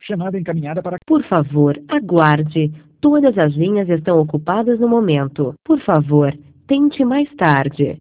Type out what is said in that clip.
Chamada encaminhada para... Por favor, aguarde. Todas as linhas estão ocupadas no momento. Por favor, tente mais tarde.